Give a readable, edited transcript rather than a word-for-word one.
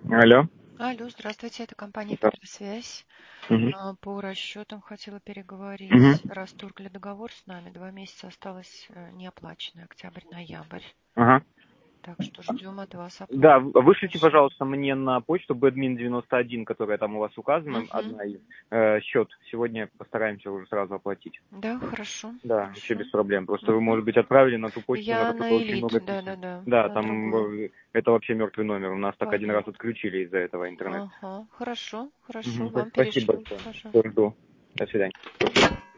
Алло. Алло, здравствуйте, это компания Да. «Первая связь». Мгм. По расчетам хотела Мгм. переговорить. Расторгли договор с нами. 2 месяца осталось неоплаченный, октябрь-ноябрь. Ага. Так что ждем от вас оплату Да, вышлите, платежа. пожалуйста, мне на почту badmin91, которая там у вас указана, Мгм. одна из, счет. Сегодня постараемся уже сразу оплатить. Да, хорошо, Да, вообще хорошо. без проблем. Просто вы, Мгм. может быть, отправили на ту почту, на Я которую на очень элит, много писем. да-да-да, Да, на там другую. это вообще мертвый номер. У нас так один раз Понятно. отключили из-за этого интернет. Ага, хорошо, хорошо, Мгм. вам Спасибо перешлю, большое. пожалуйста. Всё, жду. До свидания.